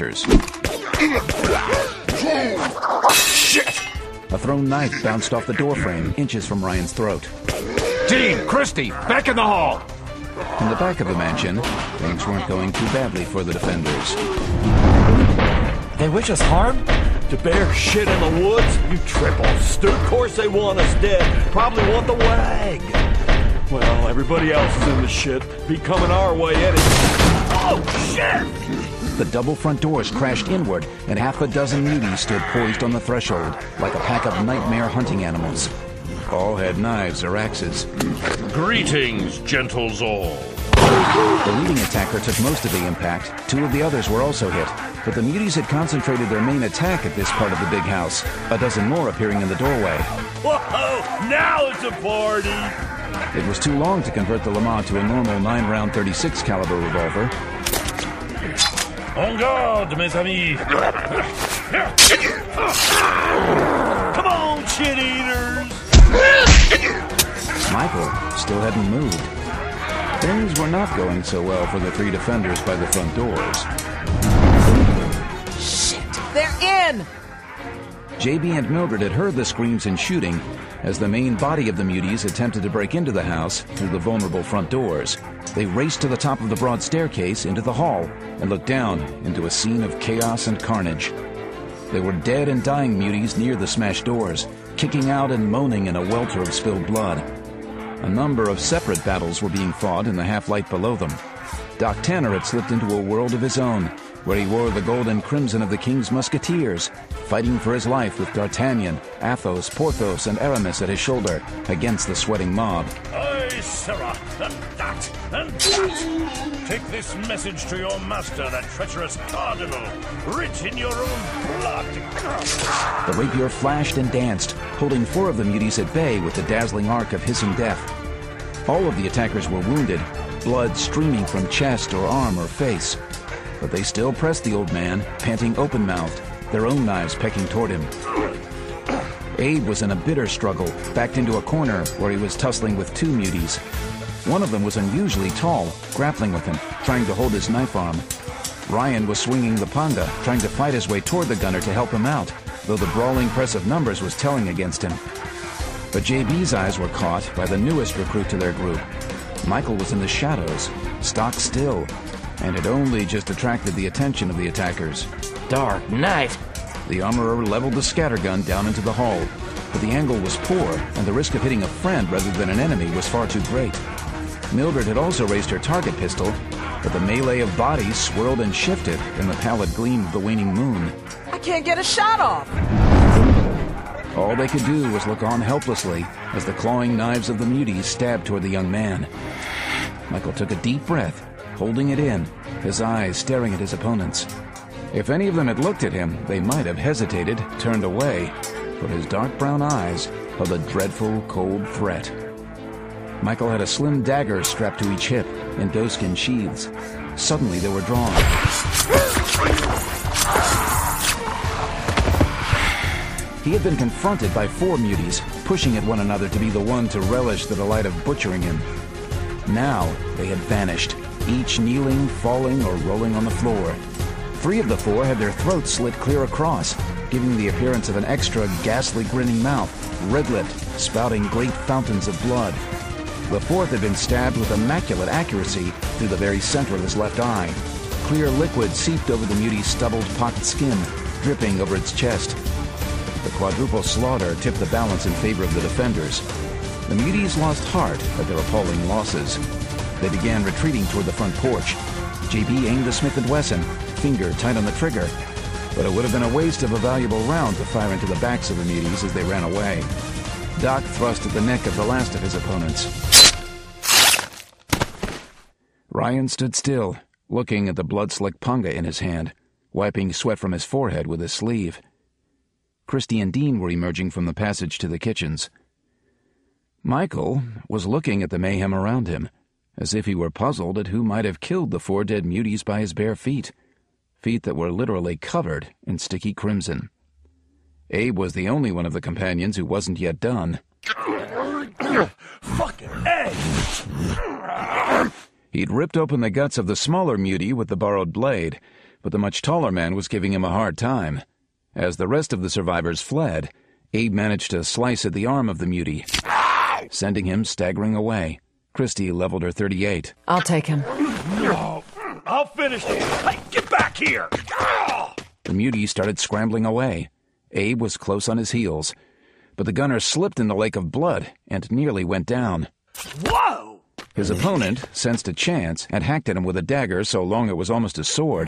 thrusters. Shit! A thrown knife bounced off the doorframe, inches from Ryan's throat. Dean, Christie, back in the hall! In the back of the mansion, things weren't going too badly for the defenders. They wish us harm? To bear shit in the woods? You triple. Of course they want us dead. Probably want the wag. Well, everybody else is in the shit. Be coming our way anyway. Oh, shit! The double front doors crashed inward, and half a dozen muties stood poised on the threshold, like a pack of nightmare hunting animals. All had knives or axes. Greetings, gentles all. The leading attacker took most of the impact. Two of the others were also hit, but the muties had concentrated their main attack at this part of the big house, a dozen more appearing in the doorway. Whoa! Now it's a party! It was too long to convert the Lamar to a normal 9-round 36 caliber revolver. En garde, mes amis! Come on, shit eaters! Michael still hadn't moved. Things were not going so well for the three defenders by the front doors. Shit! They're in! JB and Mildred had heard the screams and shooting as the main body of the muties attempted to break into the house through the vulnerable front doors. They raced to the top of the broad staircase into the hall and looked down into a scene of chaos and carnage. There were dead and dying muties near the smashed doors, kicking out and moaning in a welter of spilled blood. A number of separate battles were being fought in the half-light below them. Doc Tanner had slipped into a world of his own, where he wore the gold and crimson of the King's Musketeers, fighting for his life with D'Artagnan, Athos, Porthos, and Aramis at his shoulder against the sweating mob. Aye, sirrah, and that, and that. Take this message to your master, that treacherous cardinal, rich in your own blood. The rapier flashed and danced, holding 4 of the muties at bay with the dazzling arc of hissing death. All of the attackers were wounded, blood streaming from chest or arm or face. But they still pressed the old man, panting open-mouthed, their own knives pecking toward him. Abe was in a bitter struggle, backed into a corner where he was tussling with 2 muties. One of them was unusually tall, grappling with him, trying to hold his knife arm. Ryan was swinging the panga, trying to fight his way toward the gunner to help him out, though the brawling press of numbers was telling against him. But JB's eyes were caught by the newest recruit to their group. Michael was in the shadows, stock still, and had only just attracted the attention of the attackers. Dark Knight! The armorer leveled the scattergun down into the hall, but the angle was poor, and the risk of hitting a friend rather than an enemy was far too great. Mildred had also raised her target pistol, but the melee of bodies swirled and shifted in the pallid gleam of the waning moon. I can't get a shot off! All they could do was look on helplessly as the clawing knives of the muties stabbed toward the young man. Michael took a deep breath, holding it in, his eyes staring at his opponents. If any of them had looked at him, they might have hesitated, turned away, but his dark brown eyes held a dreadful, cold threat. Michael had a slim dagger strapped to each hip in doeskin sheaths. Suddenly they were drawn. He had been confronted by 4 muties, pushing at one another to be the one to relish the delight of butchering him. Now they had vanished, each kneeling, falling, or rolling on the floor. 3 of the 4 had their throats slit clear across, giving the appearance of an extra ghastly grinning mouth, red-lipped, spouting great fountains of blood. The 4th had been stabbed with immaculate accuracy through the very center of his left eye. Clear liquid seeped over the muti's stubbled pocket skin, dripping over its chest. The quadruple slaughter tipped the balance in favor of the defenders. The muties lost heart at their appalling losses. They began retreating toward the front porch. JB aimed the Smith & Wesson, finger tight on the trigger, but it would have been a waste of a valuable round to fire into the backs of the muties as they ran away. Doc thrust at the neck of the last of his opponents. Ryan stood still, looking at the blood-slicked panga in his hand, wiping sweat from his forehead with his sleeve. Christie and Dean were emerging from the passage to the kitchens. Michael was looking at the mayhem around him, as if he were puzzled at who might have killed the 4 dead muties by his bare feet that were literally covered in sticky crimson. Abe was the only one of the companions who wasn't yet done. Fucking egg! He'd ripped open the guts of the smaller mutie with the borrowed blade, but the much taller man was giving him a hard time. As the rest of the survivors fled, Abe managed to slice at the arm of the mutie, sending him staggering away. Christy leveled her .38. I'll take him. No, I'll finish it. Hey, get back here! The mutie started scrambling away. Abe was close on his heels, but the gunner slipped in the lake of blood and nearly went down. Whoa! His opponent sensed a chance and hacked at him with a dagger so long it was almost a sword.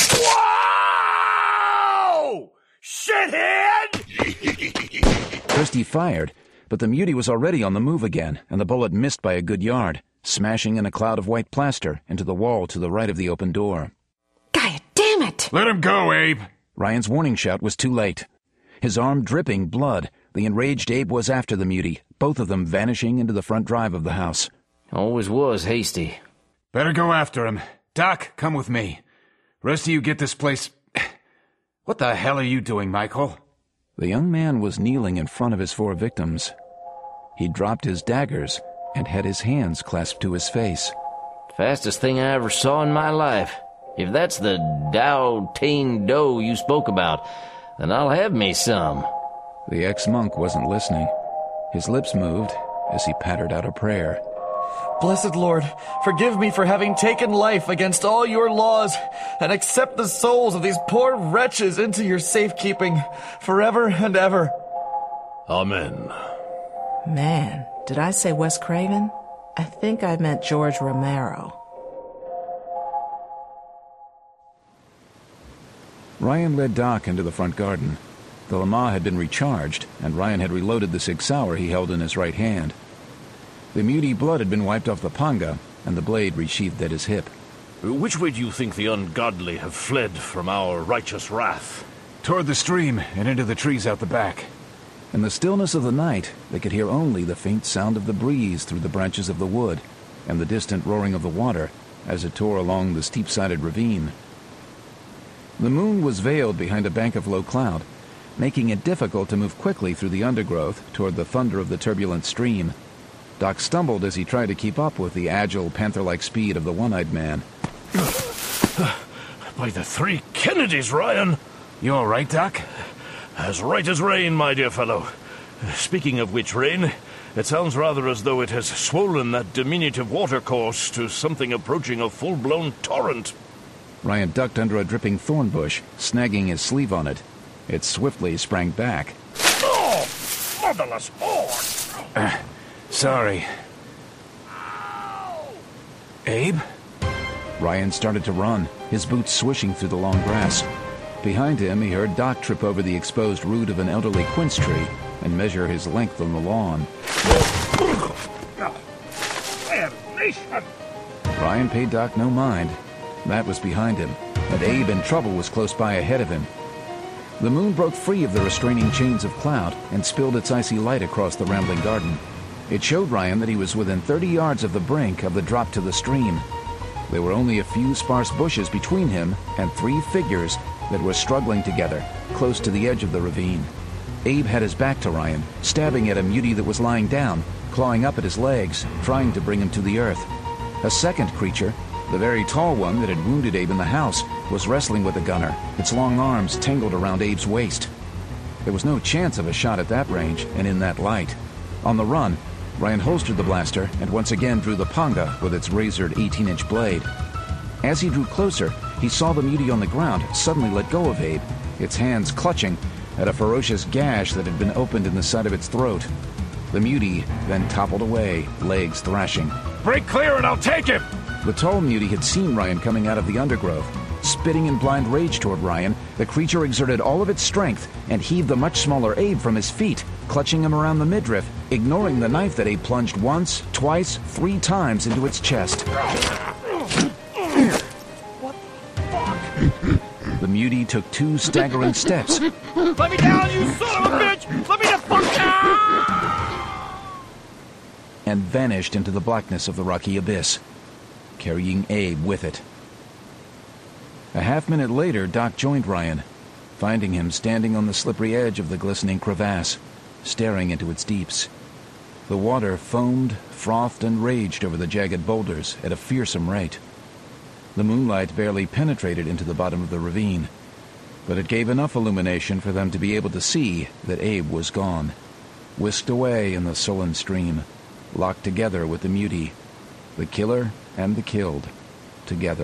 Whoa! Shithead! Christy fired, but the mutie was already on the move again, and the bullet missed by a good yard, smashing in a cloud of white plaster into the wall to the right of the open door. God damn it! Let him go, Abe. Ryan's warning shout was too late. His arm dripping blood, the enraged Abe was after the mutie, both of them vanishing into the front drive of the house. Always was hasty. Better go after him. Doc, come with me. Rest of you get this place... What the hell are you doing, Michael? The young man was kneeling in front of his 4 victims. He dropped his daggers and had his hands clasped to his face. Fastest thing I ever saw in my life. If that's the Dao Tain Do you spoke about, then I'll have me some. The ex-monk wasn't listening. His lips moved as he pattered out a prayer. Blessed Lord, forgive me for having taken life against all your laws, and accept the souls of these poor wretches into your safekeeping, forever and ever. Amen. Man, did I say Wes Craven? I think I meant George Romero. Ryan led Doc into the front garden. The Lama had been recharged, and Ryan had reloaded the 6 Sauer he held in his right hand. The mutie blood had been wiped off the panga, and the blade resheathed at his hip. Which way do you think the ungodly have fled from our righteous wrath? Toward the stream and into the trees out the back. In the stillness of the night, they could hear only the faint sound of the breeze through the branches of the wood, and the distant roaring of the water as it tore along the steep-sided ravine. The moon was veiled behind a bank of low cloud, making it difficult to move quickly through the undergrowth toward the thunder of the turbulent stream. Doc stumbled as he tried to keep up with the agile, panther-like speed of the one-eyed man. By the 3 Kennedys, Ryan! You all right, Doc? As right as rain, my dear fellow. Speaking of which rain, it sounds rather as though it has swollen that diminutive watercourse to something approaching a full-blown torrent. Ryan ducked under a dripping thorn bush, snagging his sleeve on it. It swiftly sprang back. Oh, motherless whore! Sorry. Abe? Ryan started to run, his boots swishing through the long grass. Behind him, he heard Doc trip over the exposed root of an elderly quince tree and measure his length on the lawn. Damnation! Ryan paid Doc no mind. Matt was behind him, and Abe in trouble was close by ahead of him. The moon broke free of the restraining chains of cloud and spilled its icy light across the rambling garden. It showed Ryan that he was within 30 yards of the brink of the drop to the stream. There were only a few sparse bushes between him and 3 figures that were struggling together, close to the edge of the ravine. Abe had his back to Ryan, stabbing at a mutie that was lying down, clawing up at his legs, trying to bring him to the earth. A second creature, the very tall one that had wounded Abe in the house, was wrestling with the gunner, its long arms tangled around Abe's waist. There was no chance of a shot at that range and in that light. On the run, Ryan holstered the blaster and once again drew the panga with its razored 18-inch blade. As he drew closer, he saw the mutie on the ground suddenly let go of Abe, its hands clutching at a ferocious gash that had been opened in the side of its throat. The mutie then toppled away, legs thrashing. Break clear and I'll take him! The tall mutie had seen Ryan coming out of the undergrowth. Spitting in blind rage toward Ryan, the creature exerted all of its strength and heaved the much smaller Abe from his feet, clutching him around the midriff, ignoring the knife that Abe plunged once, twice, 3 times into its chest. What the fuck? The mutie took 2 staggering steps. Let me down, you son of a bitch! Let me the fuck down! And vanished into the blackness of the rocky abyss, carrying Abe with it. A half-minute later, Doc joined Ryan, finding him standing on the slippery edge of the glistening crevasse, staring into its deeps. The water foamed, frothed, and raged over the jagged boulders at a fearsome rate. The moonlight barely penetrated into the bottom of the ravine, but it gave enough illumination for them to be able to see that Abe was gone, whisked away in the sullen stream, locked together with the mutie, the killer and the killed, together.